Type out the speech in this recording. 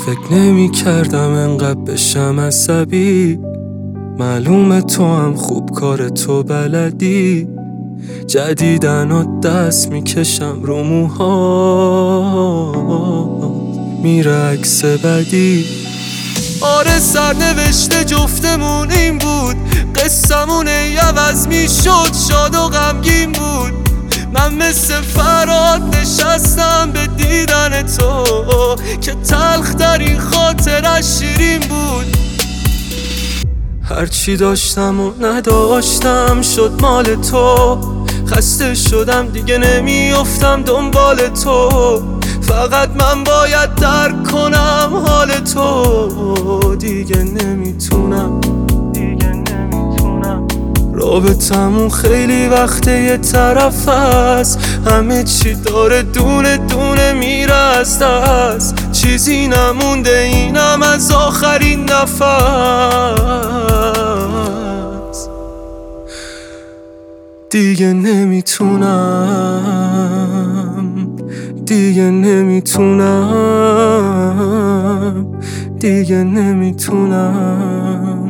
فکر نمی کردم انقدر بشم عصبی، معلومه تو هم خوب کار تو بلدی. جدیدن و دست میکشم رو موهات، میره عکس بدی. آره سرنوشت جفتمون این بود، قصمون عوض میشد، شاد و غمگین بود. من مثل فرات نشستم به دیدن تو که تلخ در این خاطرش شیرین بود. هرچی داشتم و نداشتم شد مال تو، خسته شدم دیگه نمیافتم دنبال تو. فقط من باید درک کنم حال تو، دیگه نمیتونم. رابطمون خیلی وقته یه طرف هست، همه چی داره دونه دونه میره از دست. چیزی نمونده اینم از آخرین نفس. دیگه نمیتونم، دیگه نمیتونم، دیگه نمیتونم.